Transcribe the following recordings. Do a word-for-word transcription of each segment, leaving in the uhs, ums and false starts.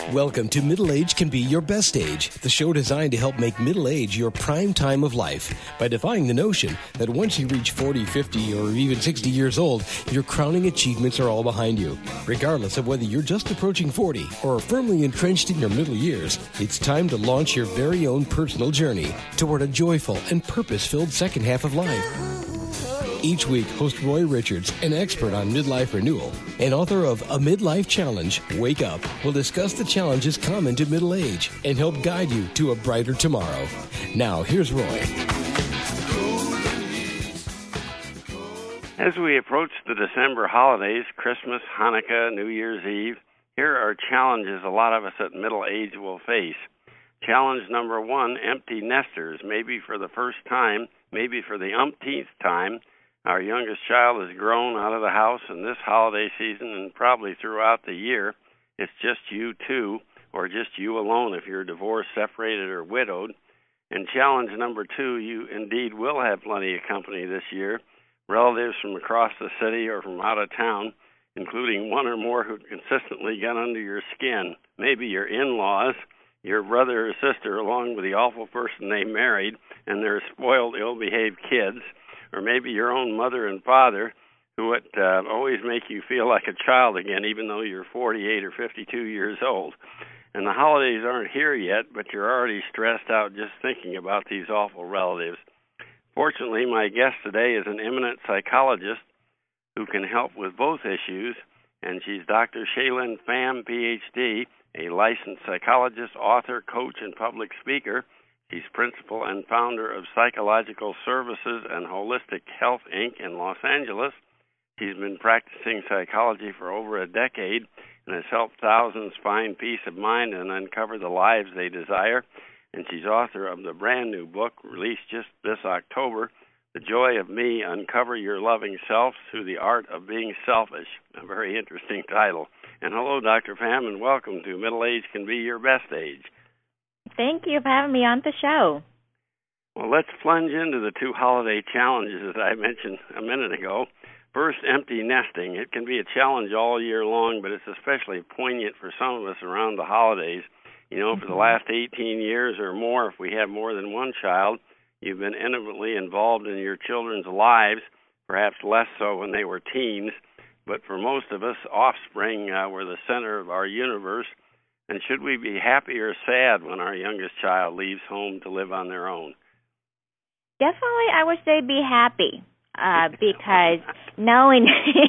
Welcome to Middle Age Can Be Your Best Age, the show designed to help make middle age your prime time of life by defying the notion that once you reach forty, fifty, or even sixty years old, your crowning achievements are all behind you. Regardless of whether you're just approaching forty or are firmly entrenched in your middle years, it's time to launch your very own personal journey toward a joyful and purpose-filled second half of life. Each week, host Roy Richards, an expert on midlife renewal and author of A Midlife Challenge, Wake Up, will discuss the challenges common to middle age and help guide you to a brighter tomorrow. Now, here's Roy. As we approach the December holidays, Christmas, Hanukkah, New Year's Eve, here are challenges a lot of us at middle age will face. Challenge number one, empty nesters. Maybe for the first time, maybe for the umpteenth time, our youngest child has grown out of the house, and this holiday season and probably throughout the year, it's just you two, or just you alone if you're divorced, separated, or widowed. And challenge number two, you indeed will have plenty of company this year, relatives from across the city or from out of town, including one or more who consistently get under your skin. Maybe your in-laws, your brother or sister, along with the awful person they married, and their spoiled, ill-behaved kids, or maybe your own mother and father, who would uh, always make you feel like a child again, even though you're forty-eight or fifty-two years old. And the holidays aren't here yet, but you're already stressed out just thinking about these awful relatives. Fortunately, my guest today is an eminent psychologist who can help with both issues, and she's Doctor Shaylin Pham, P H D, a licensed psychologist, author, coach, and public speaker. She's principal and founder of Psychological Services and Holistic Health, Incorporated in Los Angeles. She's been practicing psychology for over a decade and has helped thousands find peace of mind and uncover the lives they desire. And she's author of the brand new book released just this October, The Joy of Me, Uncover Your Loving Self Through the Art of Being Selfish. A very interesting title. And hello, Doctor Pham, and welcome to Middle Age Can Be Your Best Age. Thank you for having me on the show. Well, let's plunge into the two holiday challenges that I mentioned a minute ago. First, empty nesting. It can be a challenge all year long, but it's especially poignant for some of us around the holidays. You know, for the last eighteen years or more, if we have more than one child, you've been intimately involved in your children's lives, perhaps less so when they were teens. But for most of us, offspring uh, were the center of our universe. And should we be happy or sad when our youngest child leaves home to live on their own? Definitely, I would say be happy uh, because knowing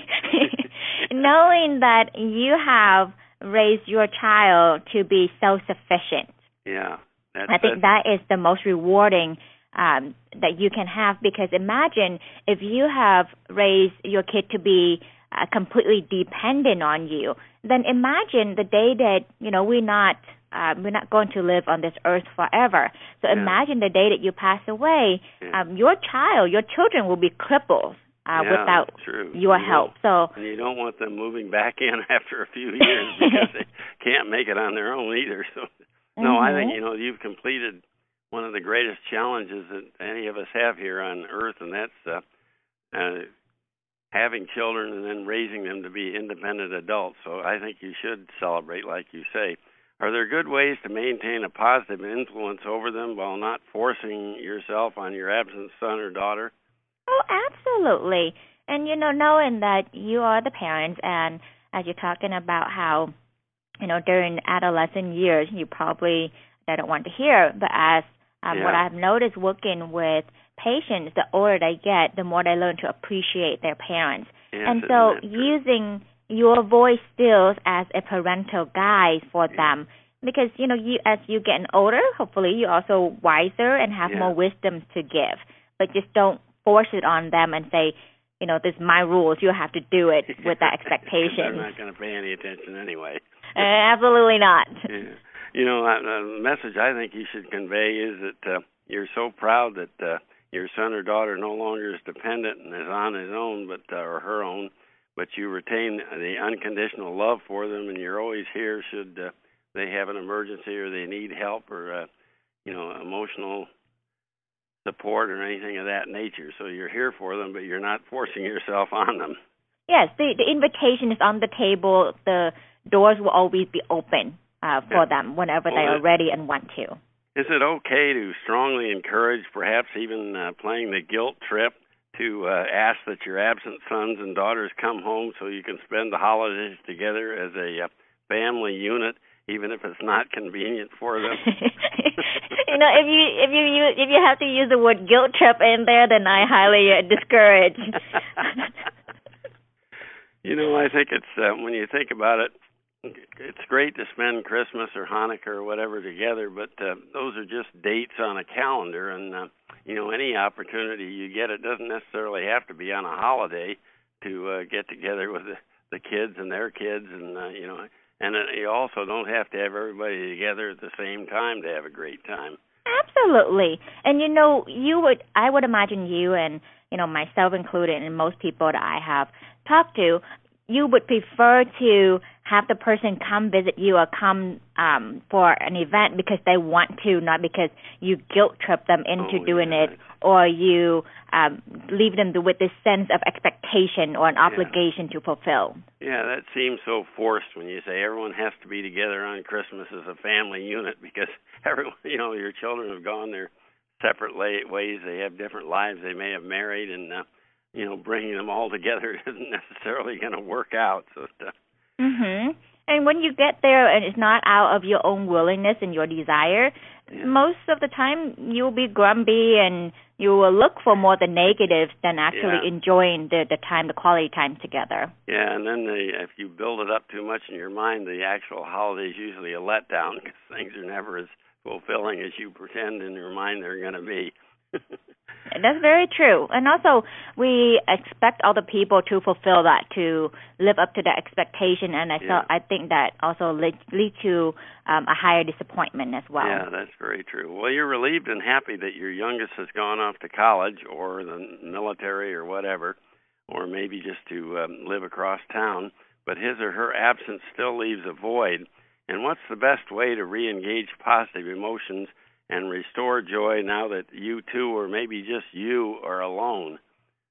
knowing that you have raised your child to be self-sufficient. Yeah. That's, I think that's, that is the most rewarding um, that you can have, because imagine if you have raised your kid to be uh, completely dependent on you, then imagine the day that, you know, we're not uh, we're not going to live on this earth forever. So yeah. imagine the day that you pass away, yeah. um, your child, your children will be crippled uh, yeah, without true. your you help. So and you don't want them moving back in after a few years because they can't make it on their own either. So no, mm-hmm. I think, you know, you've completed one of the greatest challenges that any of us have here on earth, and that's uh, uh, having children and then raising them to be independent adults. So I think you should celebrate, like you say. Are there good ways to maintain a positive influence over them while not forcing yourself on your absent son or daughter? Oh, absolutely. And, you know, knowing that you are the parents, and as you're talking about how, you know, during adolescent years, you probably, they don't want to hear, but as um, yeah. what I've noticed working with patients, the older they get, the more they learn to appreciate their parents. Yes, and so true? using your voice skills as a parental guide for yeah. them, because, you know, you as you get older, hopefully you're also wiser and have yeah. more wisdom to give, but just don't force it on them and say, you know, this is my rules, you have to do it with that expectation. They're not going to pay any attention anyway. uh, absolutely not. Yeah. You know, uh, the message I think you should convey is that uh, you're so proud that uh, your son or daughter no longer is dependent and is on his own, but uh, or her own, but you retain the unconditional love for them, and you're always here should uh, they have an emergency or they need help or, uh, you know, emotional support or anything of that nature. So you're here for them, but you're not forcing yourself on them. Yes, the, the invitation is on the table. The doors will always be open uh, for yeah. them whenever well, they are ready and want to. Is it okay to strongly encourage, perhaps even uh, playing the guilt trip, to uh, ask that your absent sons and daughters come home so you can spend the holidays together as a uh, family unit, even if it's not convenient for them? You know, if you if you use, if you have to use the word guilt trip in there, then I highly uh, discourage. You know, I think it's uh, when you think about it, it's great to spend Christmas or Hanukkah or whatever together, but uh, those are just dates on a calendar, and uh, you know, any opportunity you get, it doesn't necessarily have to be on a holiday to uh, get together with the, the kids and their kids, and uh, you know, and uh, you also don't have to have everybody together at the same time to have a great time. Absolutely. And you know, you would I would imagine you and, you know, myself included and most people that I have talked to, you would prefer to have the person come visit you or come um, for an event because they want to, not because you guilt trip them into oh, doing yeah. it, or you um, leave them with this sense of expectation or an obligation yeah. to fulfill. Yeah, that seems so forced when you say everyone has to be together on Christmas as a family unit, because everyone, you know, your children have gone their separate ways. They have different lives. They may have married, and uh, you know, bringing them all together isn't necessarily going to work out. So. Uh, Mhm. And when you get there and it's not out of your own willingness and your desire, yeah. most of the time you'll be grumpy and you will look for more the negatives than actually yeah. enjoying the the time, the quality time together. Yeah, and then the, if you build it up too much in your mind, the actual holiday is usually a letdown because things are never as fulfilling as you pretend in your mind they're going to be. That's very true. And also, we expect other people to fulfill that, to live up to that expectation, and I, yeah. thought, I think that also lead, lead to um, a higher disappointment as well. Yeah, that's very true. Well, you're relieved and happy that your youngest has gone off to college or the military or whatever, or maybe just to um, live across town, but his or her absence still leaves a void. And what's the best way to re-engage positive emotions and restore joy now that you two, or maybe just you, are alone?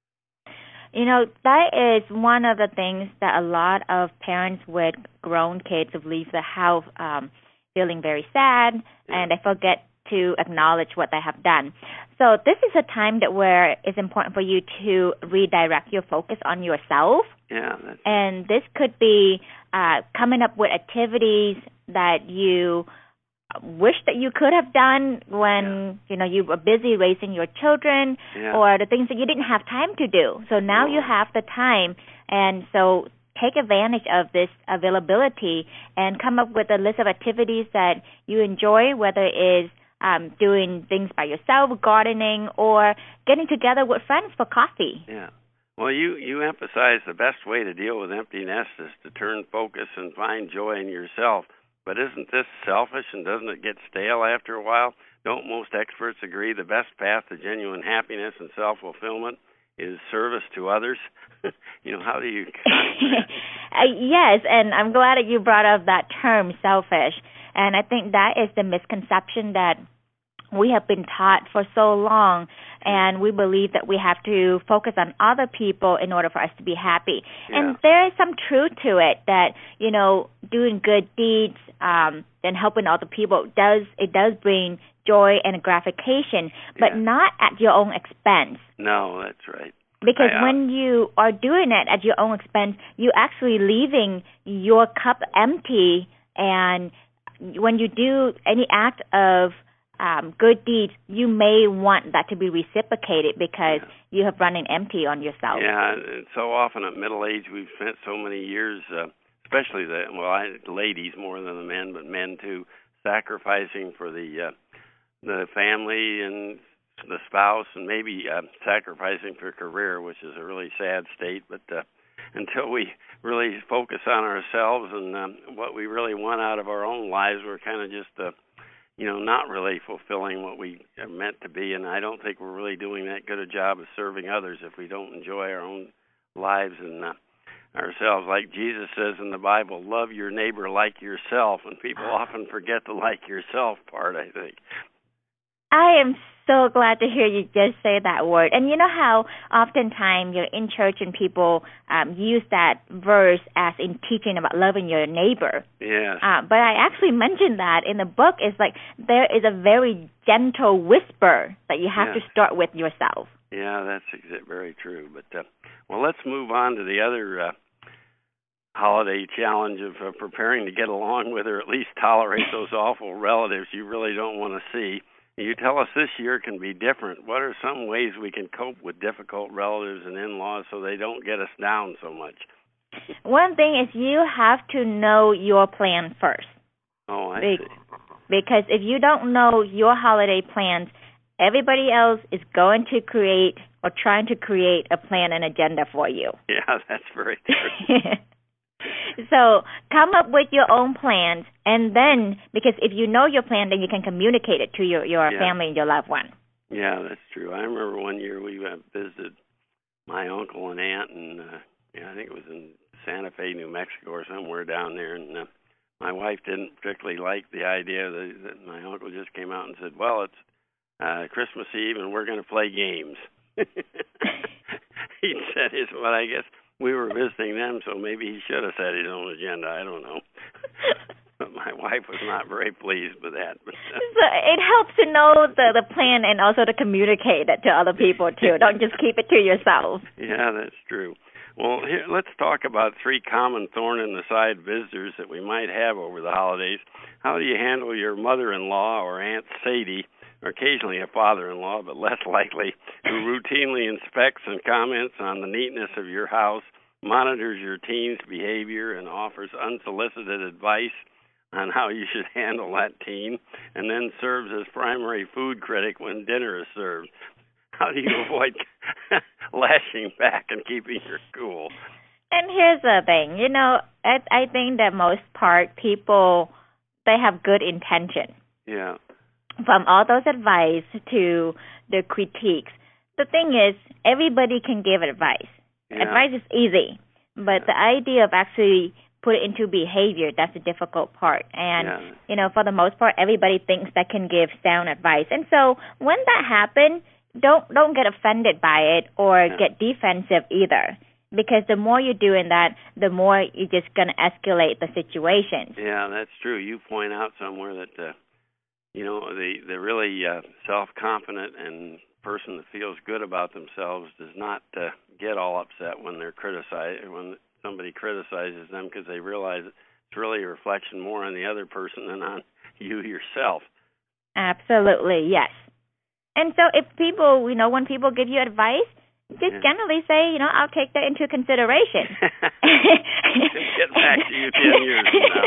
You know, that is one of the things that a lot of parents with grown kids who leave the house um, feeling very sad, yeah. and they forget to acknowledge what they have done. So this is a time that where it's important for you to redirect your focus on yourself. Yeah. That's... And this could be uh, coming up with activities that you wish that you could have done when yeah. you know you were busy raising your children, yeah. or the things that you didn't have time to do. So now oh. you have the time, and so take advantage of this availability and come up with a list of activities that you enjoy, whether it is um, doing things by yourself, gardening, or getting together with friends for coffee. Yeah. Well, you, you emphasize the best way to deal with empty nests is to turn focus and find joy in yourself. But isn't this selfish, and doesn't it get stale after a while? Don't most experts agree the best path to genuine happiness and self-fulfillment is service to others? You know, how do you... uh, yes, and I'm glad that you brought up that term, selfish. And I think that is the misconception that we have been taught for so long, and we believe that we have to focus on other people in order for us to be happy. Yeah. And there is some truth to it that, you know, doing good deeds um, and helping other people, does it does bring joy and gratification, but yeah. not at your own expense. No, that's right. Because I, uh, when you are doing it at your own expense, you're actually leaving your cup empty, and when you do any act of Um, good deeds, you may want that to be reciprocated because yeah. you have run an empty on yourself. Yeah, and so often at middle age, we've spent so many years, uh, especially the well, I, ladies more than the men, but men too, sacrificing for the uh, the family and the spouse, and maybe uh, sacrificing for career, which is a really sad state. But uh, until we really focus on ourselves and um, what we really want out of our own lives, we're kind of just uh, you know, not really fulfilling what we are meant to be, and I don't think we're really doing that good a job of serving others if we don't enjoy our own lives and uh, ourselves. Like Jesus says in the Bible, love your neighbor like yourself, and people often forget the like yourself part, I think. I am so glad to hear you just say that word. And you know how oftentimes you're in church and people um, use that verse as in teaching about loving your neighbor. Yeah. Uh, but I actually mentioned that in the book. It's like there is a very gentle whisper that you have yeah. to start with yourself. Yeah, that's exa- very true. But uh, well, let's move on to the other uh, holiday challenge of uh, preparing to get along with or at least tolerate those awful relatives you really don't want to see. You tell us this year can be different. What are some ways we can cope with difficult relatives and in-laws so they don't get us down so much? One thing is you have to know your plan first. Oh, I Be- see. Because if you don't know your holiday plans, everybody else is going to create or trying to create a plan and agenda for you. Yeah, that's very true. So come up with your own plans, and then, because if you know your plan, then you can communicate it to your, your yeah. family and your loved one. Yeah, that's true. I remember one year we uh, visited my uncle and aunt, and uh, yeah, I think it was in Santa Fe, New Mexico, or somewhere down there, and uh, my wife didn't particularly like the idea that, that my uncle just came out and said, well, it's uh, Christmas Eve, and we're going to play games. He said his, well, I guess we were visiting them, so maybe he should have set his own agenda. I don't know. But my wife was not very pleased with that. But, uh, so it helps to know the, the plan and also to communicate it to other people, too. Don't just keep it to yourself. Yeah, that's true. Well, here, let's talk about three common thorn-in-the-side visitors that we might have over the holidays. How do you handle your mother-in-law or Aunt Sadie, or occasionally a father-in-law, but less likely, who routinely inspects and comments on the neatness of your house, monitors your teen's behavior, and offers unsolicited advice on how you should handle that teen, and then serves as primary food critic when dinner is served? How do you avoid lashing back and keeping your cool? And here's the thing, you know, I, I think that most part people, they have good intention. Yeah. From all those advice to the critiques. The thing is, everybody can give advice. Yeah. Advice is easy, but yeah. the idea of actually put it into behavior, that's the difficult part. And, yeah. you know, for the most part, everybody thinks that can give sound advice. And so when that happens, don't don't get offended by it or yeah. get defensive either. Because the more you're doing that, the more you're just going to escalate the situation. Yeah, that's true. You point out somewhere that, uh, you know, the, the really uh, self-confident and person that feels good about themselves does not uh, get all upset when they're criticized, when somebody criticizes them, because they realize it's really a reflection more on the other person than on you yourself. Absolutely, yes. And so if people, you know, when people give you advice, just yeah. generally say, you know, I'll take that into consideration. Get back to you ten years from now.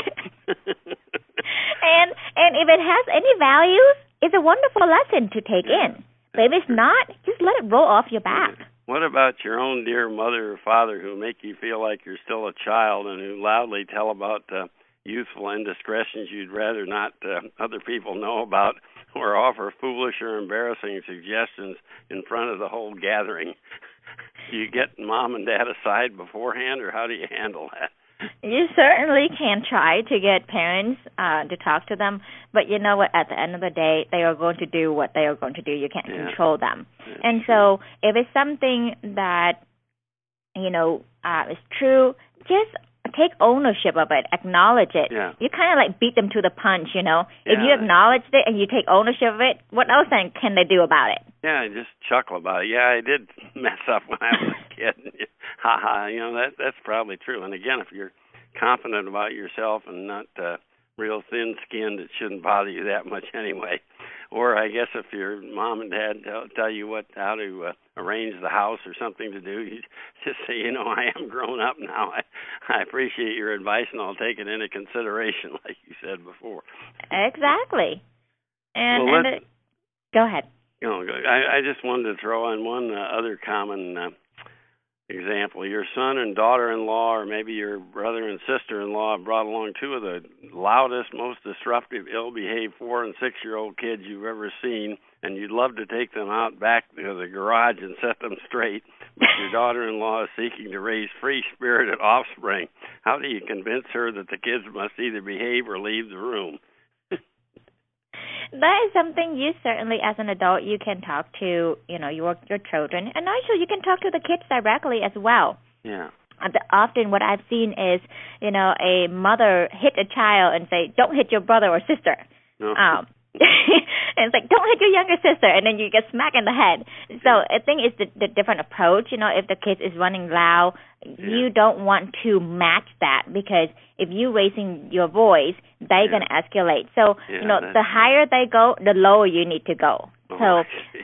and and if it has any value, it's a wonderful lesson to take yeah. in. But if it's not, just let it roll off your back. What about your own dear mother or father who make you feel like you're still a child and who loudly tell about uh, youthful indiscretions you'd rather not uh, other people know about, or offer foolish or embarrassing suggestions in front of the whole gathering? Do you get mom and dad aside beforehand, or how do you handle that? You certainly can try to get parents uh, to talk to them, but you know what? At the end of the day, they are going to do what they are going to do. You can't yeah. control them. That's and true. So if it's something that, you know, uh, is true, just take ownership of it, acknowledge it. Yeah. You kind of like beat them to the punch, you know. Yeah. If you acknowledge it and you take ownership of it, what else then can they do about it? Yeah, just chuckle about it. Yeah, I did mess up when I was a kid. Ha ha, you know, that that's probably true. And again, if you're confident about yourself and not uh, real thin-skinned, it shouldn't bother you that much anyway. Or I guess if your mom and dad tell, tell you what how to uh, arrange the house or something to do, you just say, you know, I am grown up now. I, I appreciate your advice, and I'll take it into consideration, like you said before. Exactly. And, well, and it, go ahead. You know, I, I just wanted to throw in one uh, other common uh, example. Your son and daughter-in-law, or maybe your brother and sister-in-law, brought along two of the loudest, most disruptive, ill-behaved four- and six-year-old kids you've ever seen, and you'd love to take them out back to the garage and set them straight, but your daughter-in-law is seeking to raise free-spirited offspring. How do you convince her that the kids must either behave or leave the room? that is something you certainly, as an adult, you can talk to, you know, your your children, and also you can talk to the kids directly as well. Yeah. And often, what I've seen is, you know, a mother hit a child and say, "Don't hit your brother or sister." No. Um, and it's like, don't hit your younger sister, and then you get smacked in the head. So I think it's the, the different approach. You know, if the kid is running loud, yeah. you don't want to match that, because if you're raising your voice, they're yeah. going to escalate. So, yeah, you know, the higher they go, the lower you need to go. Oh, so,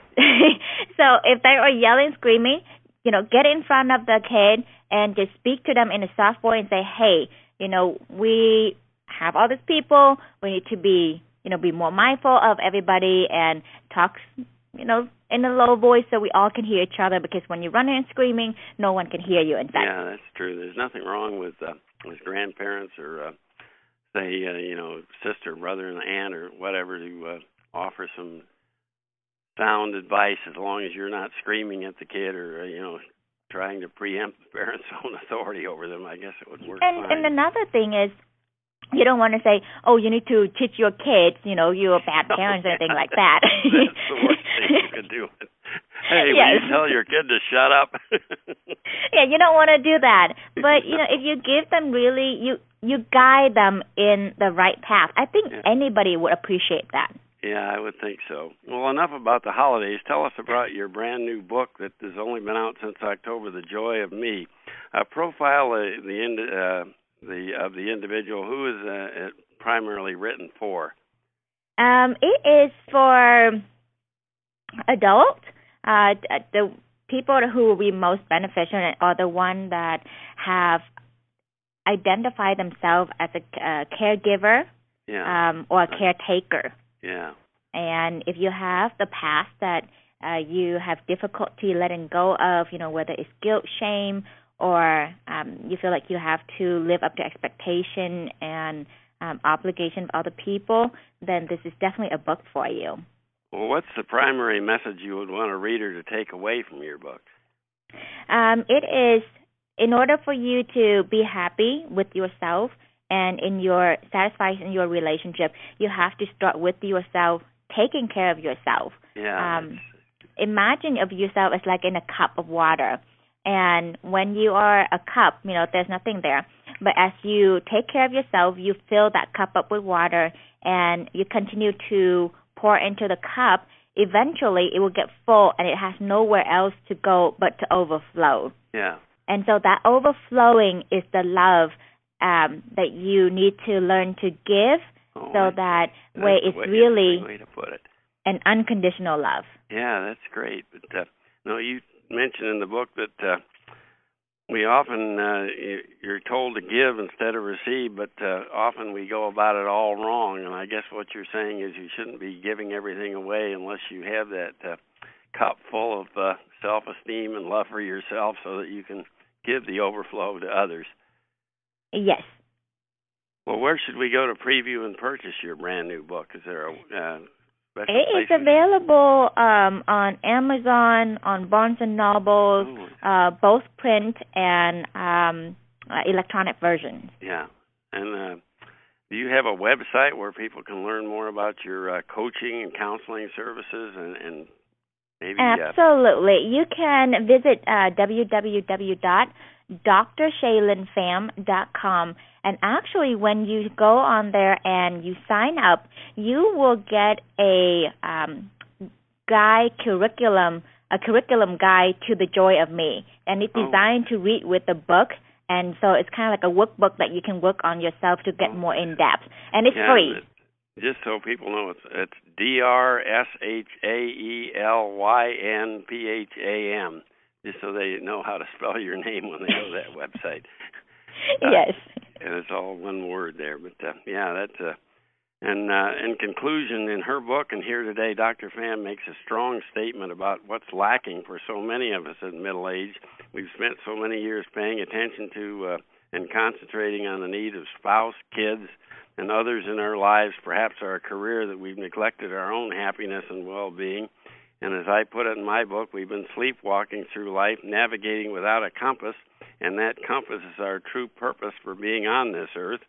so if they are yelling, screaming, you know, get in front of the kid and just speak to them in a soft voice and say, hey, you know, we have all these people. We need to be, you know, be more mindful of everybody and talk, you know, in a low voice so we all can hear each other, because when you're running and screaming, no one can hear you inside. Yeah, that's true. There's nothing wrong with uh, with grandparents or, uh, say, uh, you know, sister, brother, and aunt or whatever to uh, offer some sound advice, as long as you're not screaming at the kid or, uh, you know, trying to preempt the parents' own authority over them. I guess it would work and, fine. And another thing is, you don't want to say, oh, you need to teach your kids, you know, you're bad parents or anything like that. That's the worst thing you could do. Hey, yes. will you tell your kid to shut up? Yeah, you don't want to do that. But, you know, if you give them really, you you guide them in the right path, I think yeah. anybody would appreciate that. Yeah, I would think so. Well, enough about the holidays. Tell us about your brand new book that has only been out since October, The Joy of Me. Uh, profile uh, the end. Uh, the of the individual. Who is uh, it primarily written for? Um, it is for adults. Uh, the people who will be most beneficial are the ones that have identified themselves as a uh, caregiver yeah. um, or a caretaker. Yeah. And if you have the past that uh, you have difficulty letting go of, you know, whether it's guilt, shame, or um, you feel like you have to live up to expectation and um, obligation of other people, then this is definitely a book for you. Well, what's the primary message you would want a reader to take away from your book? Um, it is, in order for you to be happy with yourself and in your satisfied in your relationship, you have to start with yourself, taking care of yourself. Yeah. Um, imagine of yourself as like in a cup of water. And when you are a cup, you know, there's nothing there. But as you take care of yourself, you fill that cup up with water, and you continue to pour into the cup. Eventually, it will get full, and it has nowhere else to go but to overflow. Yeah. And so that overflowing is the love um, that you need to learn to give, oh, so that way it's way, really way to put it. an unconditional love. Yeah, that's great. But uh, no, you mentioned in the book that uh, we often uh, you're told to give instead of receive, but uh, often we go about it all wrong. And I guess what you're saying is you shouldn't be giving everything away unless you have that uh, cup full of uh, self-esteem and love for yourself, so that you can give the overflow to others. Yes. Well, where should we go to preview and purchase your brand new book? Is there a uh, special It place? is available um, on Amazon, on Barnes and Noble, Oh. uh, both print and um, uh, electronic versions. Yeah. And uh, do you have a website where people can learn more about your uh, coaching and counseling services and, and maybe... Absolutely. Uh, you can visit uh, w w w dot d r shaylin pham dot com. And actually, when you go on there and you sign up, you will get a um, guide curriculum, a curriculum guide to the Joy of Me. And it's designed oh. to read with the book. And so it's kind of like a workbook that you can work on yourself to get oh. more in depth. And it's yeah, free. It, just so people know, it's, it's D R S H A E L Y N P H A M, just so they know how to spell your name when they go to that website. Uh, yes. And it's all one word there. But, uh, yeah, that's uh, and uh, in conclusion, in her book and here today, Doctor Pham makes a strong statement about what's lacking for so many of us in middle age. We've spent so many years paying attention to uh, and concentrating on the needs of spouse, kids, and others in our lives, perhaps our career, that we've neglected our own happiness and well-being. And as I put it in my book, we've been sleepwalking through life, navigating without a compass, and that compass is our true purpose for being on this earth.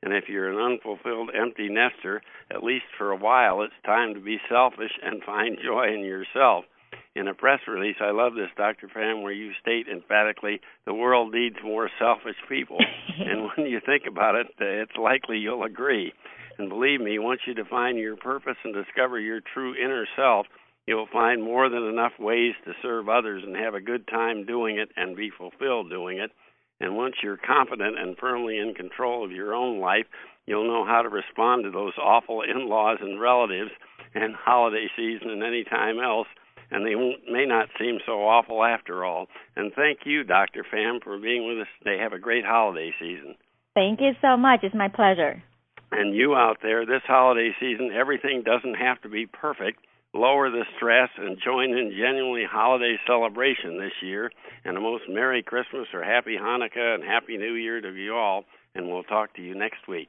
And if you're an unfulfilled empty nester, at least for a while, it's time to be selfish and find joy in yourself. In a press release, I love this, Doctor Pam, where you state emphatically, the world needs more selfish people. And when you think about it, uh, it's likely you'll agree. And believe me, once you define your purpose and discover your true inner self, you'll find more than enough ways to serve others and have a good time doing it and be fulfilled doing it. And once you're confident and firmly in control of your own life, you'll know how to respond to those awful in-laws and relatives and holiday season and any time else, and they won't, may not seem so awful after all. And thank you, Doctor Pham, for being with us today. Have a great holiday season. Thank you so much. It's my pleasure. And you out there, this holiday season, everything doesn't have to be perfect. Lower the stress and join in genuinely holiday celebration this year. And a most Merry Christmas or Happy Hanukkah and Happy New Year to you all. And we'll talk to you next week.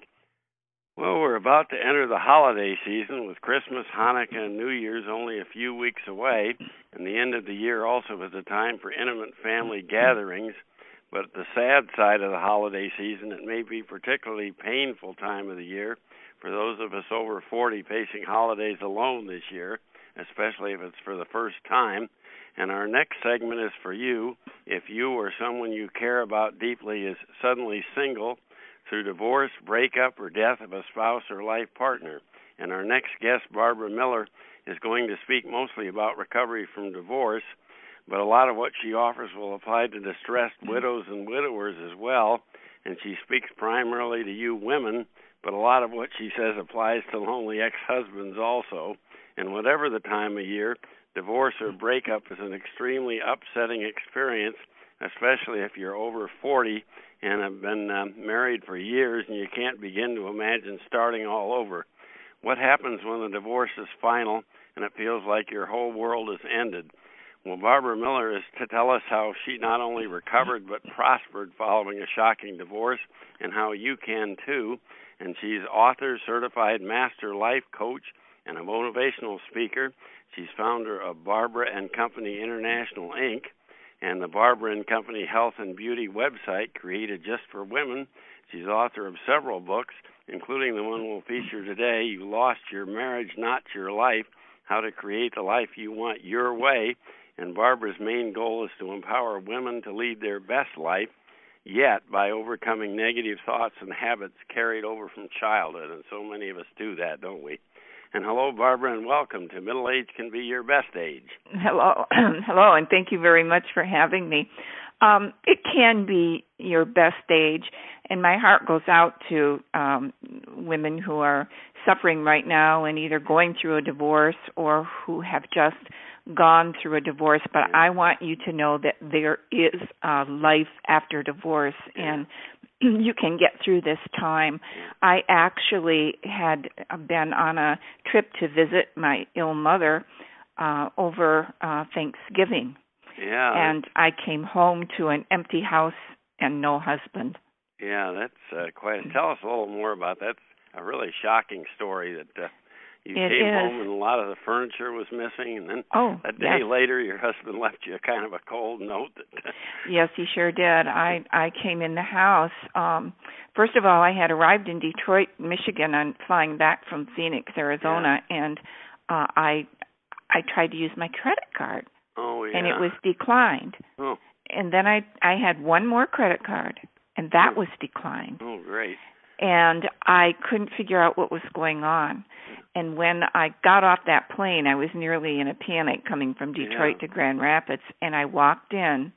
Well, we're about to enter the holiday season with Christmas, Hanukkah, and New Year's only a few weeks away. And the end of the year also is a time for intimate family gatherings. But the sad side of the holiday season, it may be a particularly painful time of the year for those of us over forty facing holidays alone this year, especially if it's for the first time. And our next segment is for you if you or someone you care about deeply is suddenly single through divorce, breakup, or death of a spouse or life partner. And our next guest, Barbara Miller, is going to speak mostly about recovery from divorce, but a lot of what she offers will apply to distressed widows and widowers as well. And she speaks primarily to you women, but a lot of what she says applies to lonely ex-husbands also. And whatever the time of year, divorce or breakup is an extremely upsetting experience, especially if you're over forty and have been uh, married for years and you can't begin to imagine starting all over. What happens when the divorce is final and it feels like your whole world has ended? Well, Barbara Miller is to tell us how she not only recovered but prospered following a shocking divorce, and how you can too. And she's author, certified master life coach, and a motivational speaker. She's founder of Barbara and Company International, Incorporated, and the Barbara and Company Health and Beauty website created just for women. She's author of several books, including the one we'll feature today, You Lost Your Marriage, Not Your Life, How to Create the Life You Want Your Way. And Barbara's main goal is to empower women to lead their best life, yet by overcoming negative thoughts and habits carried over from childhood. And so many of us do that, don't we? And hello, Barbara, and welcome to Middle Age Can Be Your Best Age. Hello, hello, and thank you very much for having me. Um, it can be your best age, and my heart goes out to um, women who are suffering right now and either going through a divorce or who have just gone through a divorce. But Yeah. I want you to know that there is uh, life after divorce, Yeah. and you can get through this time. I actually had been on a trip to visit my ill mother uh, over uh, Thanksgiving. Yeah. And I came home to an empty house and no husband. Yeah, that's uh, quite. Tell us a little more about that. That's a really shocking story that uh, you It came is. home and a lot of the furniture was missing, and then Oh, a day yes. later your husband left you a kind of a cold note. That, Yes, he sure did. I I came in the house. Um, first of all, I had arrived in Detroit, Michigan, and flying back from Phoenix, Arizona, and uh, I I tried to use my credit card, oh, yeah. and it was declined. Oh, And then I I had one more credit card, and that was declined. oh, great. And I couldn't figure out what was going on. And when I got off that plane, I was nearly in a panic coming from Detroit Yeah. to Grand Rapids, and I walked in,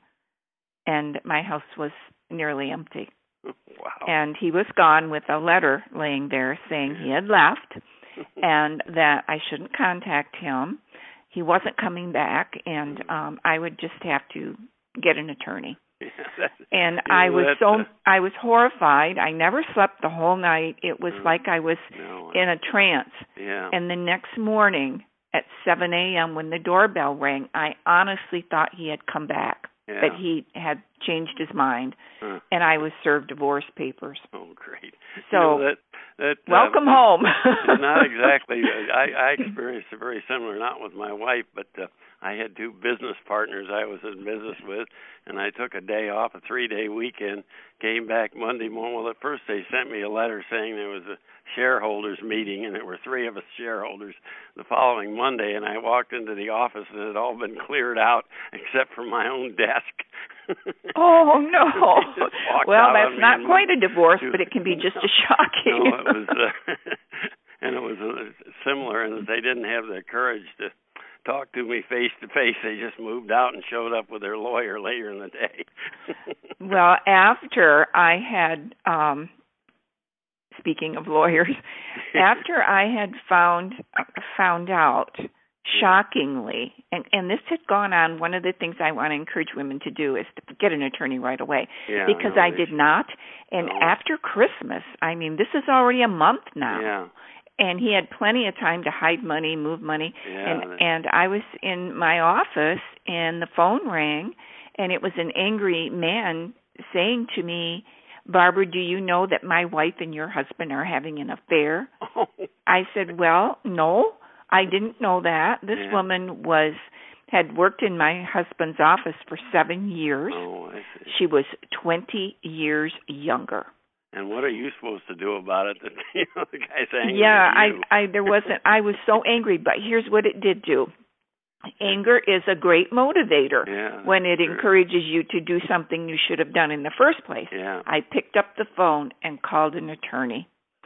and my house was nearly empty. Wow. And he was gone with a letter laying there saying he had left and that I shouldn't contact him. He wasn't coming back, and um, I would just have to get an attorney. Yeah, that's, And you I know, was that's, so uh, I was horrified. I never slept the whole night. It was No. like I was no, in a trance. yeah. And the next morning at seven a.m. when the doorbell rang, I honestly thought he had come back, yeah. that he had changed his mind, Huh. and I was served divorce papers. Oh, great. So you know, that That, Welcome uh, home. Not exactly. I, I experienced it very similar, not with my wife, but uh, I had two business partners I was in business with, and I took a day off, a three-day weekend, came back Monday morning. Well, at first they sent me a letter saying there was a shareholders meeting, and there were three of us shareholders the following Monday, and I walked into the office, and it had all been cleared out except for my own desk. Oh, no. Well, that's not quite a divorce, to, but it can be just as shocking. No, it was, uh, and it was uh, similar in that they didn't have the courage to talk to me face to face. They just moved out and showed up with their lawyer later in the day. Well, after I had, um, speaking of lawyers, after I had found found out, shockingly, and, and this had gone on, one of the things I want to encourage women to do is to get an attorney right away, yeah, because no, I did not. And no. after Christmas, I mean, this is already a month now. Yeah. And he had plenty of time to hide money, move money. Yeah, and and I was in my office, and the phone rang, and it was an angry man saying to me, "Barbara, do you know that my wife and your husband are having an affair?" Oh. I said, "Well, no, I didn't know that." This yeah. woman was had worked in my husband's office for seven years. Oh, I see. She was twenty years younger. And what are you supposed to do about it? That, you know, the guy's angry Yeah, at you. I, I, there wasn't. I was so angry, but here's what it did do. Anger is a great motivator yeah, when it true. encourages you to do something you should have done in the first place. Yeah. I picked up the phone and called an attorney,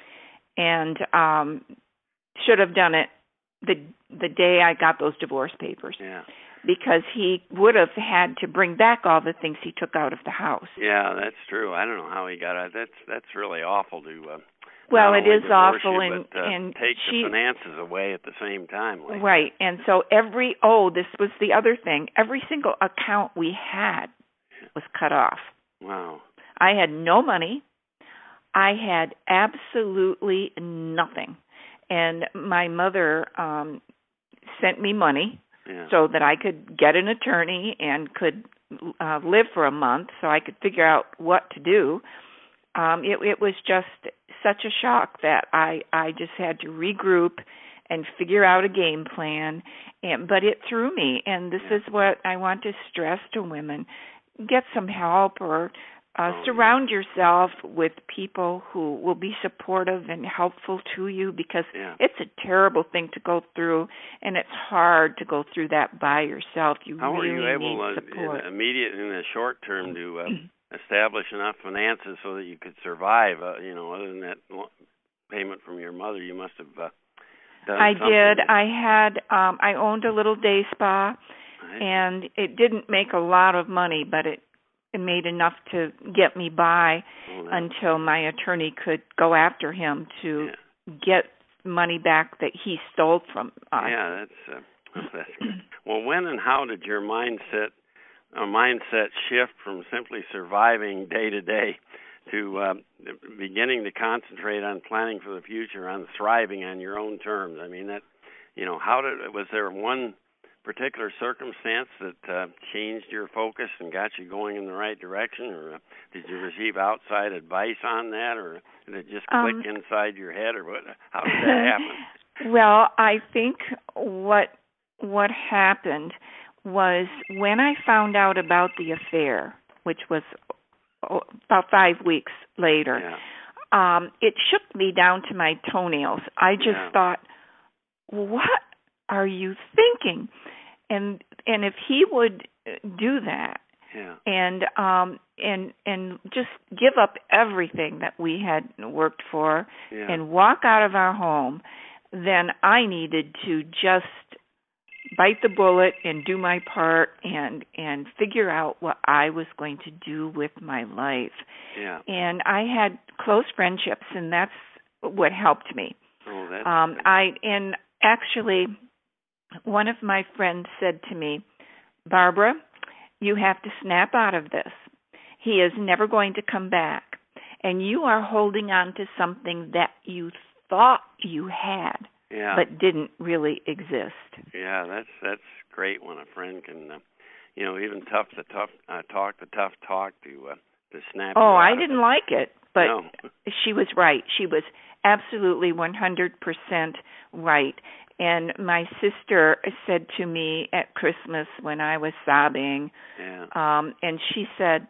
and um, should have done it the the day I got those divorce papers. Yeah. Because he would have had to bring back all the things he took out of the house. Yeah, that's true. I don't know how he got it. That's that's really awful to. Uh, well, it is awful, you, and but, uh, and take she, the finances away at the same time. Like right, that. and so every oh, this was the other thing. Every single account we had was cut off. Wow. I had no money. I had absolutely nothing, and my mother um, sent me money. Yeah. So that I could get an attorney and could uh, live for a month, so I could figure out what to do. Um, it, it was just such a shock that I, I just had to regroup and figure out a game plan. And but it threw me, and this yeah. is what I want to stress to women: get some help, or uh, oh, surround yeah. yourself with people who will be supportive and helpful to you, because yeah. it's a terrible thing to go through, and it's hard to go through that by yourself. You How really were you need able, support. in immediate in the short term, to uh, establish enough finances so that you could survive? Uh, you know, other than that payment from your mother, you must have uh, done I something. did. I had. Um, I owned a little day spa, Right. and it didn't make a lot of money, but it. It made enough to get me by oh, until my attorney could go after him to yeah. get money back that he stole from us. Yeah, that's, uh, that's good. Well, when and how did your mindset uh, mindset shift from simply surviving day to day to uh, beginning to concentrate on planning for the future, on thriving on your own terms? I mean, that, you know, how did was there one particular circumstance that uh, changed your focus and got you going in the right direction, or uh, did you receive outside advice on that, or did it just click um, inside your head, or what? How did that happen? Well, I think what what happened was when I found out about the affair, which was about five weeks later, yeah. um, it shook me down to my toenails. I just yeah. thought, what are you thinking? And and if he would do that, yeah. and um and and just give up everything that we had worked for yeah. and walk out of our home, then I needed to just bite the bullet and do my part and and figure out what I was going to do with my life. Yeah. And I had close friendships, and that's what helped me. Oh, that's um good. I and actually one of my friends said to me, Barbara, you have to snap out of this. He is never going to come back. And you are holding on to something that you thought you had, yeah. but didn't really exist. Yeah, that's that's great when a friend can, uh, you know, even tough the tough uh, talk, the tough talk to uh, to snap. Oh, you out I of didn't it. like it. but no. she was right. She was absolutely one hundred percent right. And my sister said to me at Christmas when I was sobbing, yeah. um, and she said,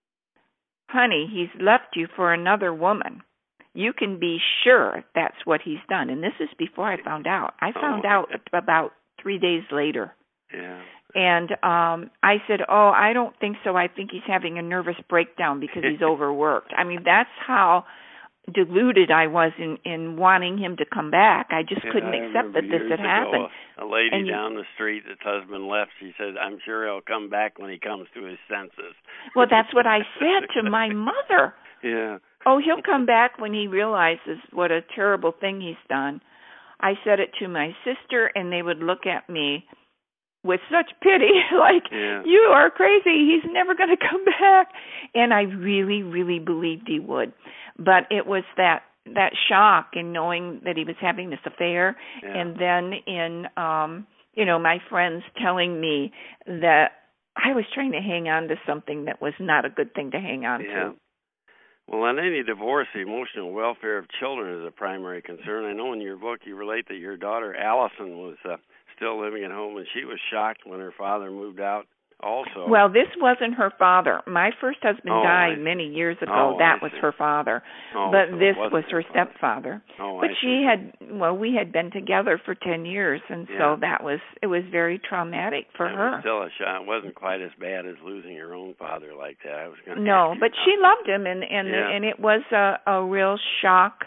honey, he's left you for another woman. You can be sure that's what he's done. And this is before I found out. I found oh. out about three days later. Yeah. And um I said, oh, I don't think so. I think he's having a nervous breakdown because he's overworked. I mean, that's how deluded I was in, in wanting him to come back. I just yeah, couldn't I accept that this had ago, happened. A, a lady and down you, the street that's husband left, she said, I'm sure he'll come back when he comes to his senses. Well, that's what I said to my mother. Yeah. Oh, he'll come back when he realizes what a terrible thing he's done. I said it to my sister, and they would look at me with such pity, like, yeah. you are crazy. He's never going to come back. And I really, really believed he would. But it was that that shock in knowing that he was having this affair, yeah. and then in, um, you know, my friends telling me that I was trying to hang on to something that was not a good thing to hang on yeah. to. Well, in any divorce, the emotional welfare of children is a primary concern. I know in your book you relate that your daughter Allison was uh, still living at home, and she was shocked when her father moved out also. Well, this wasn't her father. My first husband oh, died I many years ago. Oh, that I was see. her father. Oh, but so this was her her father. stepfather. Oh, but I she see. had, well, we had been together for ten years, and yeah. so that was, it was very traumatic for it her. Was still a shock. It wasn't quite as bad as losing your own father like that. I was going to No, but she loved him, and and yeah. and it was a, a real shock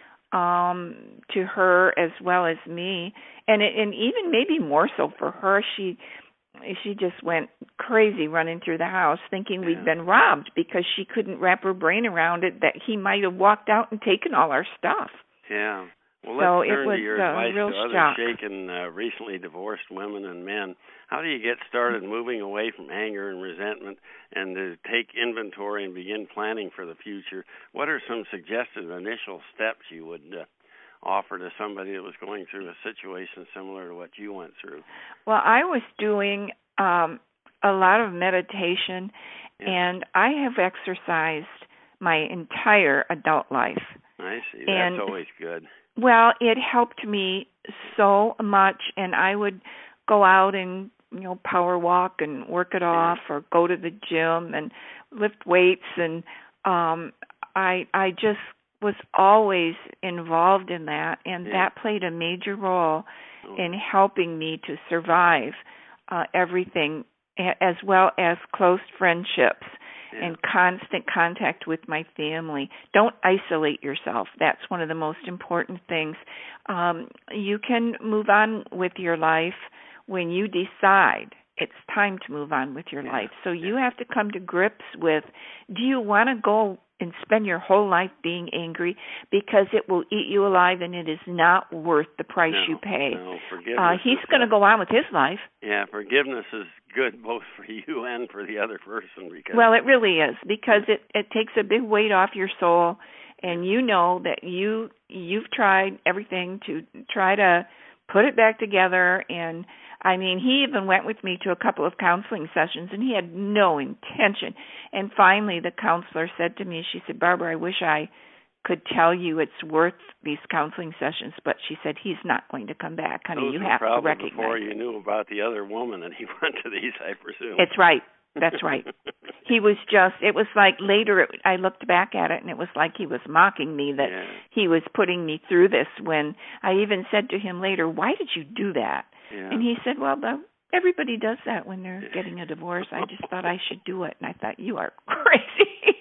um to her as well as me, and it, and even maybe more so for her. She she just went crazy running through the house thinking yeah. we'd been robbed, because she couldn't wrap her brain around it that he might have walked out and taken all our stuff. Yeah. Well, so let's turn it was to your a advice real to other shock. shaken, uh, recently divorced women and men. How do you get started moving away from anger and resentment and to take inventory and begin planning for the future? What are some suggested initial steps you would uh, offer to somebody that was going through a situation similar to what you went through? Well, I was doing um, a lot of meditation, yeah. and I have exercised my entire adult life. I see. And, that's always good. Well, it helped me so much, and I would go out and, you know, power walk and work it off, yeah. or go to the gym and lift weights, and um, I I just was always involved in that, and yeah. that played a major role oh. in helping me to survive uh, everything, as well as close friendships. Yeah. And constant contact with my family. Don't isolate yourself. That's one of the most important things. Um, you can move on with your life when you decide it's time to move on with your yeah. life. So yeah. you have to come to grips with, do you want to go and spend your whole life being angry? Because it will eat you alive, and it is not worth the price no, you pay. No, forgiveness uh, he's going to go on with his life. Yeah, forgiveness is good both for you and for the other person. Because well, it really is, because it, it takes a big weight off your soul, and you know that you you've tried everything to try to put it back together. And I mean, he even went with me to a couple of counseling sessions, and he had no intention. And finally, the counselor said to me, she said, Barbara, I wish I could tell you it's worth these counseling sessions, but she said, he's not going to come back, honey. Those you were have to recognize before it. you knew about the other woman, and he went to these, I presume. It's right. That's right. He was just, it was like later it, I looked back at it, and it was like he was mocking me that yeah. he was putting me through this, when I even said to him later, why did you do that? Yeah. And he said, well, the, everybody does that when they're getting a divorce. I just thought I should do it. And I thought, you are crazy.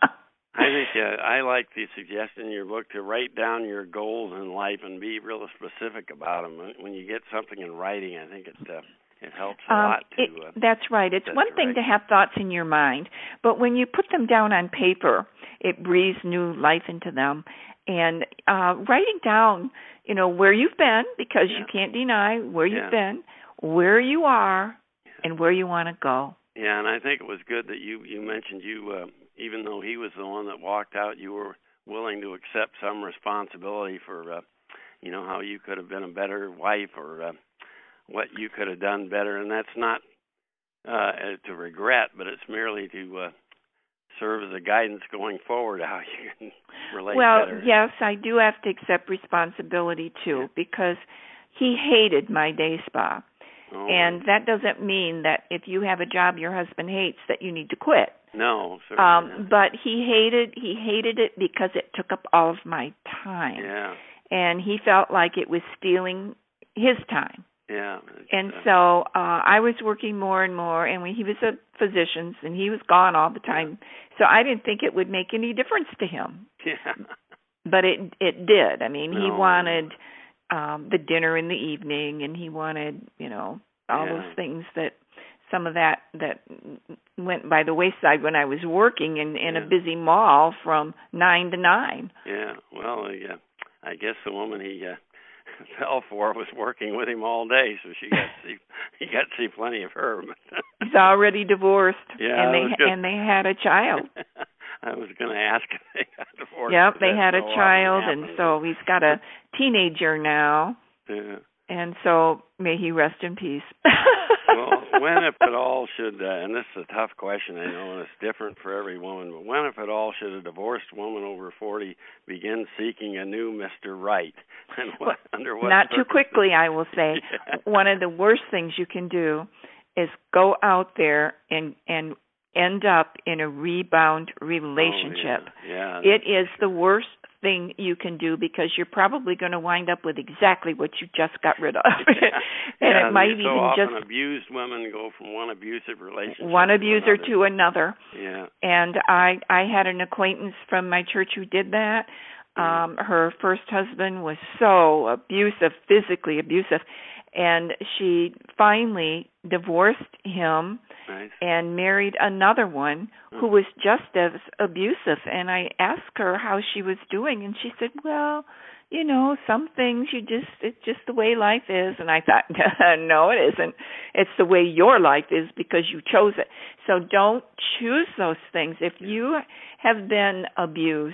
I think uh, I like the suggestion in your book to write down your goals in life and be real specific about them. When you get something in writing, I think it uh, it helps a um, lot to. It, uh, that's right. It's one thing to have thoughts in your mind, but when you put them down on paper, it breathes new life into them. And uh, writing down, you know, where you've been, because yeah. you can't deny where yeah. you've been, where you are, yeah. and where you want to go. Yeah, and I think it was good that you you mentioned you. Uh, even though he was the one that walked out, you were willing to accept some responsibility for, uh, you know, how you could have been a better wife, or uh, what you could have done better. And that's not uh, to regret, but it's merely to uh, serve as a guidance going forward how you can relate well, better. Well, yes, I do have to accept responsibility, too, yeah. because he hated my day spa. Oh. And that doesn't mean that if you have a job your husband hates that you need to quit. No, certainly um, not. But he hated he hated it because it took up all of my time. Yeah. And he felt like it was stealing his time. Yeah. And uh, so uh, I was working more and more, and when he was a physician, and he was gone all the time. Yeah. So I didn't think it would make any difference to him. Yeah. But it it did. I mean, no. he wanted um, the dinner in the evening, and he wanted, you know, all yeah. those things that some of that that went by the wayside when I was working in, in yeah. a busy mall from nine to nine. Yeah. Well, yeah. I guess the woman he uh, fell for was working with him all day, so she got to see he got to see plenty of her. He's already divorced, yeah, and they and they had a child. I was going to ask if they got divorced. Yep, they had a so child, and so he's got a teenager now. Yeah. And so may he rest in peace. Well, when, if at all, should, uh, and this is a tough question, I know, and it's different for every woman, but when, if at all, should a divorced woman over forty begin seeking a new Mister Right? And what, under what Not too quickly, I will say. Yeah. One of the worst things you can do is go out there and, and end up in a rebound relationship. Oh, yeah. Yeah, it is the worst thing you can do because you're probably going to wind up with exactly what you just got rid of. Yeah. And yeah, it might so even often just abused women go from one abusive relationship one to abuser another. to another. Yeah. And I I had an acquaintance from my church who did that. Um, her first husband was so abusive, physically abusive, and she finally divorced him nice. and married another one who was just as abusive. And I asked her how she was doing, and she said, well, you know, some things you just, it's just the way life is. And I thought, no, it isn't. It's the way your life is because you chose it. So don't choose those things. If you have been abused,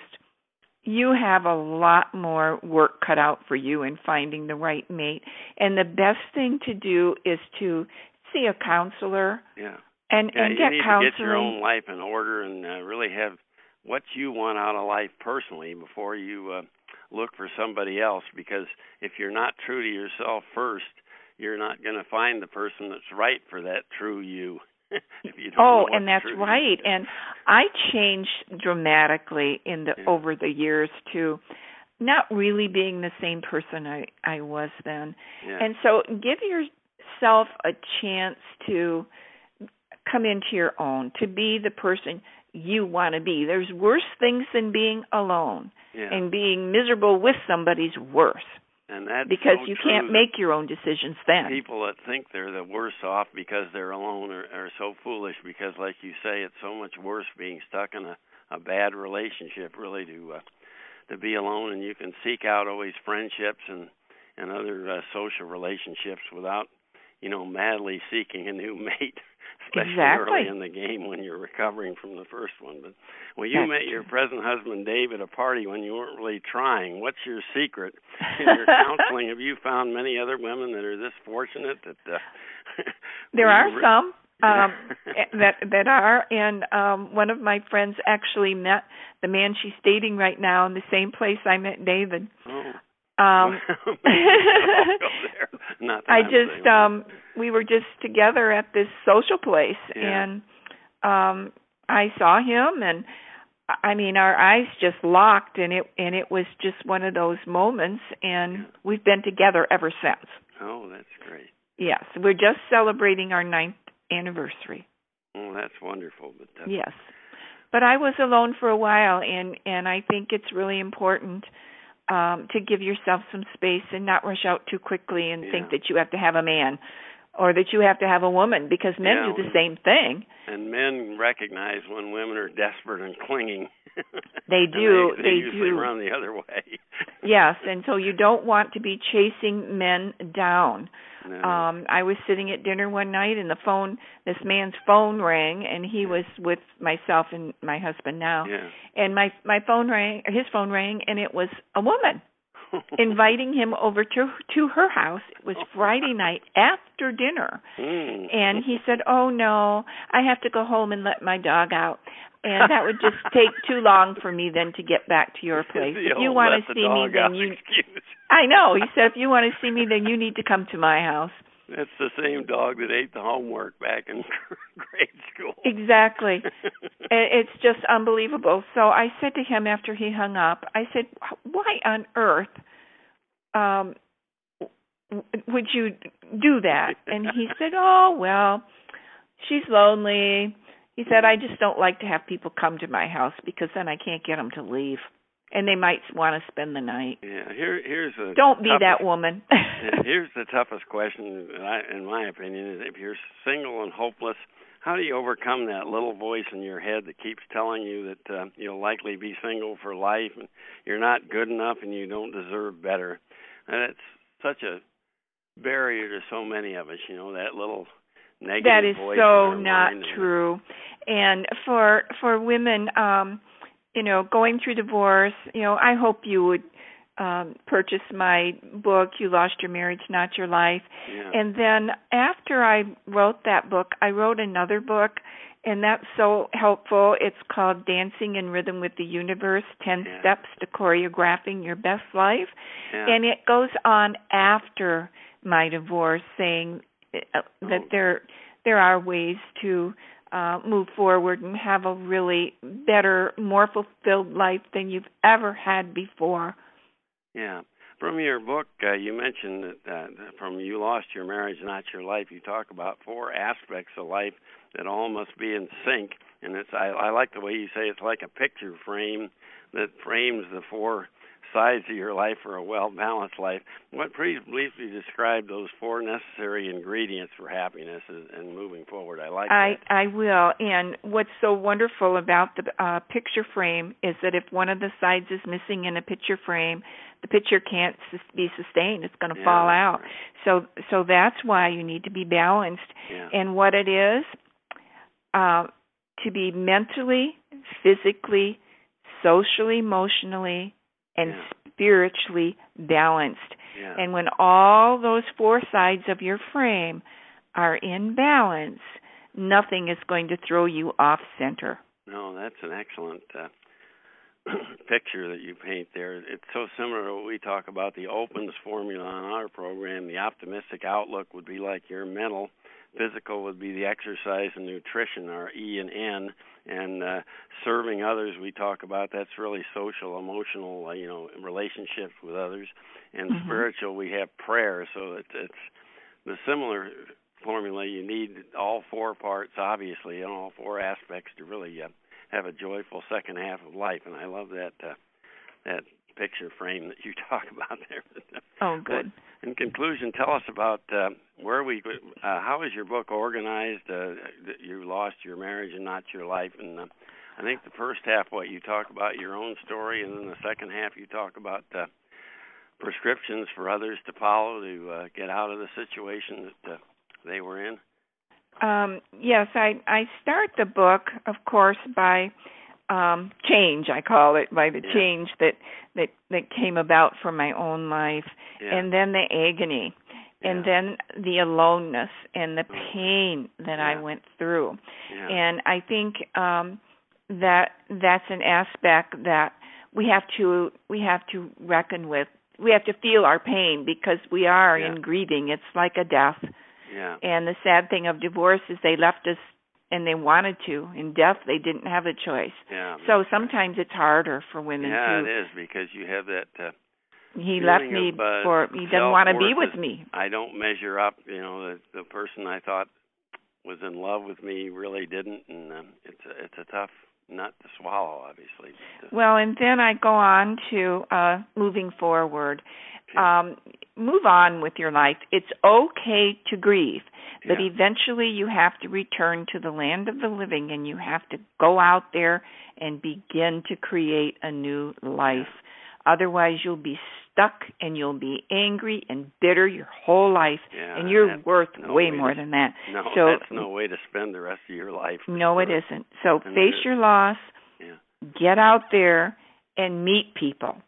you have a lot more work cut out for you in finding the right mate. And the best thing to do is to see a counselor. Yeah. And, yeah, and you get need counseling. to get your own life in order and uh, really have what you want out of life personally before you uh, look for somebody else. Because if you're not true to yourself first, you're not going to find the person that's right for that true you. if you don't oh, know and that's right. And I changed dramatically in the yeah. over the years to not really being the same person I, I was then. Yeah. And so give yourself a chance to come into your own, to be the person you want to be. There's worse things than being alone. Yeah. And being miserable with somebody's worse. And that's because so you true. Can't make your own decisions then. People that think they're the worse off because they're alone are, are so foolish because, like you say, it's so much worse being stuck in a, a bad relationship, really, to uh, to be alone. And you can seek out always friendships and, and other uh, social relationships without, you know, madly seeking a new mate, especially exactly. early in the game when you're recovering from the first one. But well, you That's met true. your present husband, Dave, at a party when you weren't really trying. What's your secret in your counseling? Have you found many other women that are this fortunate? That uh, There are re- some um, that that are, and um, one of my friends actually met the man she's dating right now in the same place I met David. Oh. Um, Not I just um, we were just together at this social place, yeah. and um, I saw him, and I mean our eyes just locked, and it and it was just one of those moments, and yeah. we've been together ever since. Oh, that's great. Yes, we're just celebrating our ninth anniversary. Oh, that's wonderful. But that's... Yes, but I was alone for a while, and and I think it's really important um, to give yourself some space and not rush out too quickly and yeah. think that you have to have a man or that you have to have a woman, because men yeah, do the same thing. And men recognize when women are desperate and clinging. They do. they, they, they usually do. run the other way. Yes, and so you don't want to be chasing men down. No. Um, I was sitting at dinner one night, and the phone, this man's phone rang, and he was with myself and my husband now. Yeah. And my my phone rang, his phone rang, and it was a woman inviting him over to to her house. It was Friday night after dinner, mm. and he said, "Oh no, I have to go home and let my dog out." and that would just take too long for me then to get back to your place. The if you want to see me, then you. Excuse. I know. He said, if you want to see me, then you need to come to my house. It's the same dog that ate the homework back in grade school. Exactly. It's just unbelievable. So I said to him after he hung up, I said, why on earth um, would you do that? And he said, oh, well, she's lonely. He said, I just don't like to have people come to my house because then I can't get them to leave. And they might want to spend the night. Yeah, here, here's a Don't be toughest, that woman. Here's the toughest question, in my opinion, is if you're single and hopeless, how do you overcome that little voice in your head that keeps telling you that uh, you'll likely be single for life and you're not good enough and you don't deserve better? And it's such a barrier to so many of us, you know, that little negative that is voice so in not mind. true. And for for women, um, you know, going through divorce, you know, I hope you would um, purchase my book, You Lost Your Marriage, Not Your Life. Yeah. And then after I wrote that book, I wrote another book, and that's so helpful. It's called Dancing in Rhythm with the Universe, ten yeah. Steps to Choreographing Your Best Life. Yeah. And it goes on after my divorce, saying uh, oh. that there there are ways to uh, move forward and have a really better, more fulfilled life than you've ever had before. Yeah. From your book, uh, you mentioned that uh, from You Lost Your Marriage, Not Your Life, you talk about four aspects of life that all must be in sync. And it's I, I like the way you say it's like a picture frame that frames the four sides of your life for a well-balanced life. What please briefly describe those four necessary ingredients for happiness and, and moving forward? I like I, that. I will. And what's so wonderful about the uh, picture frame is that if one of the sides is missing in a picture frame, the picture can't sus- be sustained. It's going to yeah, fall out. Right. So, so that's why you need to be balanced. Yeah. And what it is, uh, to be mentally, physically, socially, emotionally, and yeah. spiritually balanced. Yeah. And when all those four sides of your frame are in balance, nothing is going to throw you off center. No, that's an excellent uh, picture that you paint there. It's so similar to what we talk about, the opens formula on our program. The optimistic outlook would be like your mental. Physical would be the exercise and nutrition, our E and N, and uh, serving others we talk about. That's really social, emotional, uh, you know, relationships with others. And mm-hmm. spiritual, we have prayer. So it's, it's the similar formula. You need all four parts, obviously, and all four aspects to really uh, have a joyful second half of life. And I love that uh, that picture frame that you talk about there. Oh, good. In conclusion, tell us about uh, where we, uh, how is your book organized? Uh, you lost your marriage and not your life, and uh, I think the first half, what you talk about your own story, and then the second half you talk about uh, prescriptions for others to follow to uh, get out of the situation that uh, they were in. Um, yes, I I start the book, of course, by um, change. I call it by the yeah. change that, that that came about from my own life, yeah. and then the agony, yeah. and then the aloneness and the pain that yeah. I went through, yeah. and I think um, that that's an aspect that we have to we have to reckon with. We have to feel our pain because we are yeah. in grieving. It's like a death. Yeah. And the sad thing of divorce is they left us and they wanted to. In death, they didn't have a choice. Yeah, so sometimes right. it's harder for women yeah, too. Yeah, it is because you have that. Uh, he left me of, uh, for he doesn't want to be with is, me. I don't measure up. You know, the the person I thought was in love with me really didn't, and um, it's a, it's a tough nut to swallow, obviously. But, uh, well, and then I go on to uh, moving forward. Um, move on with your life. It's okay to grieve, but yeah. eventually you have to return to the land of the living, and you have to go out there and begin to create a new life. Yeah. Otherwise, you'll be stuck and you'll be angry and bitter your whole life, yeah, and you're worth no way, way more to, than that. No, so, that's no way to spend the rest of your life. No, sure. it isn't. So and face your loss, yeah. get out there, and meet people.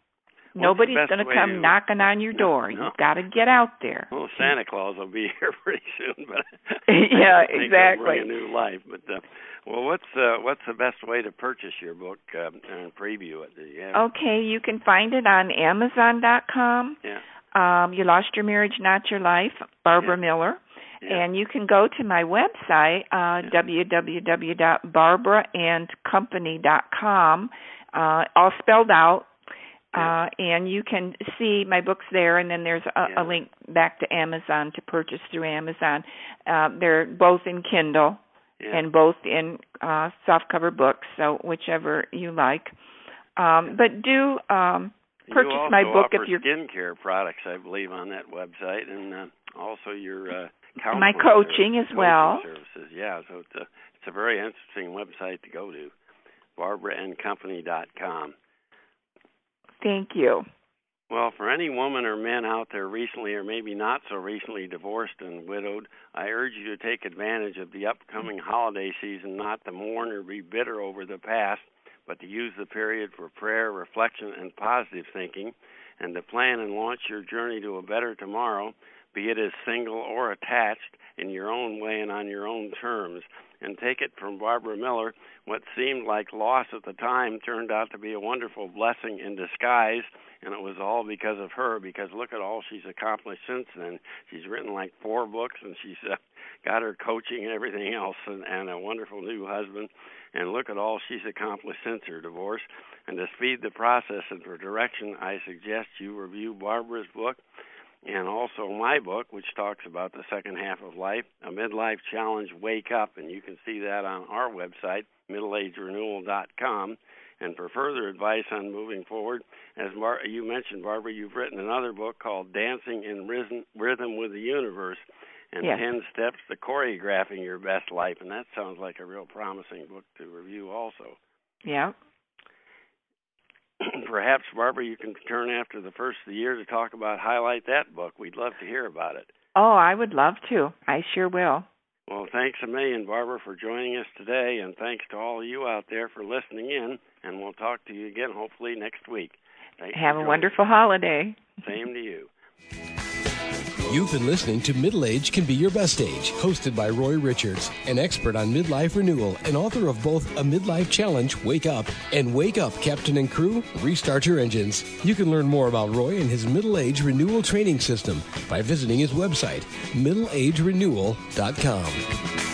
Nobody's going to come to... knocking on your door. No. You've got to get out there. Well, Santa Claus will be here pretty soon, but yeah, I think exactly. Bring a new life. But uh, well, what's uh, what's the best way to purchase your book uh, and preview it? Do you have... Okay, you can find it on Amazon dot com. Yeah. Um, You Lost Your Marriage, Not Your Life, Barbara yeah. Miller. Yeah. And you can go to my website, uh, yeah. w w w dot barbara and company dot com, uh, all spelled out. Yeah. Uh, and you can see my books there, and then there's a, yeah. a link back to Amazon to purchase through Amazon. Uh, they're both in Kindle yeah. and both in uh, softcover books, so whichever you like. Um, but do um, purchase you my book if you're skincare products, I believe, on that website, and uh, also your uh, counseling my coaching services, as well. Coaching services, yeah. So it's a it's a very interesting website to go to, barbara and company dot com. Thank you. Well, for any woman or men out there recently or maybe not so recently divorced and widowed, I urge you to take advantage of the upcoming holiday season, not to mourn or be bitter over the past, but to use the period for prayer, reflection, and positive thinking, and to plan and launch your journey to a better tomorrow, be it as single or attached, in your own way and on your own terms. And take it from Barbara Miller, what seemed like loss at the time turned out to be a wonderful blessing in disguise, and it was all because of her, because look at all she's accomplished since then. She's written like four books, and she's uh, got her coaching and everything else, and, and a wonderful new husband, and look at all she's accomplished since her divorce. And to speed the process and for direction, I suggest you review Barbara's book, and also my book, which talks about the second half of life, A Midlife Challenge, Wake Up, and you can see that on our website, middle age renewal dot com. And for further advice on moving forward, as Mar- you mentioned, Barbara, you've written another book called Dancing in Rhythm, Rhythm with the Universe, and yes. ten Steps to Choreographing Your Best Life, and that sounds like a real promising book to review also. Yeah. Perhaps, Barbara, you can return after the first of the year to talk about, highlight that book. We'd love to hear about it. Oh, I would love to. I sure will. Well, thanks a million, Barbara, for joining us today, and thanks to all of you out there for listening in, and we'll talk to you again hopefully next week. Thanks Have a wonderful holiday. Same to you. You've been listening to Middle Age Can Be Your Best Age, hosted by Roy Richards, an expert on midlife renewal and author of both A Midlife Challenge, Wake Up, and Wake Up, Captain and Crew, Restart Your Engines. You can learn more about Roy and his Middle Age Renewal Training System by visiting his website, middle age renewal dot com.